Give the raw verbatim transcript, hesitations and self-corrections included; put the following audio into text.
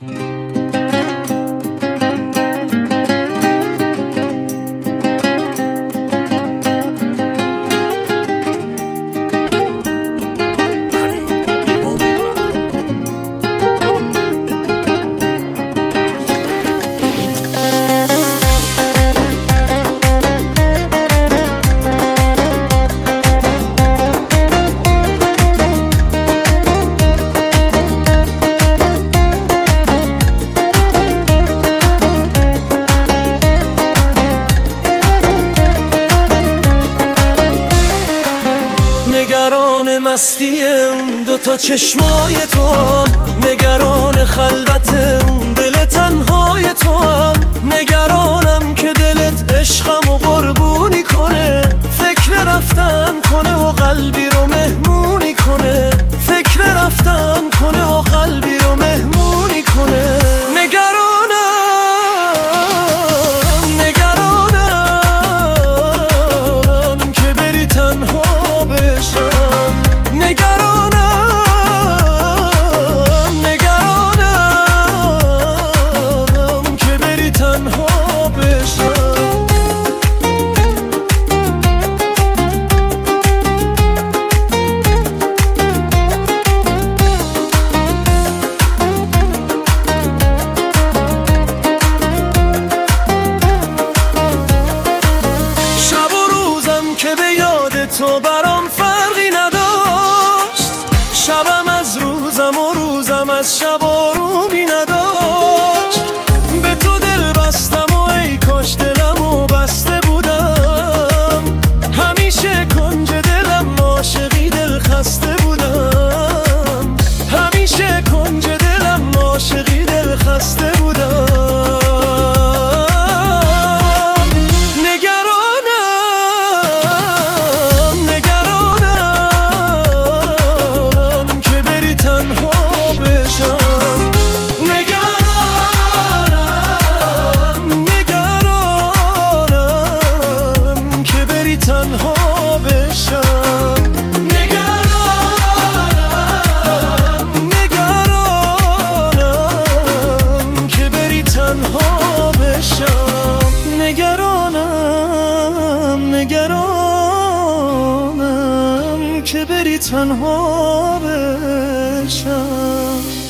نگران مستی اون دوتا چشمای تو هم، نگران خلوت اون دل تنهای تو هم، نگرانم که دلت عشقم و قربونی کنه، فکر رفتن کنه و قلبی رو مهمونی کنه، فکر رفتن کنه و قلبی رو مهمونی کنه. نگرانم نگرانم که بری تنها بشم، نگرانم نگرانم که بری تنها بشم. شب و روزم که به یاد تو برام فرقی نداشت، شبم از روزم و روزم از شب آرومی نداشت. به تو دل بستم و ای کاش دلمو بسته بودم، همیشه کنج دلم عاشقی دل خسته بودم، همیشه کنج دلم عاشقی دل خسته بودم. تنها بشم، نگرانم نگرانم که بری تنها بشم، نگرانم نگرانم که بری تنها بشم.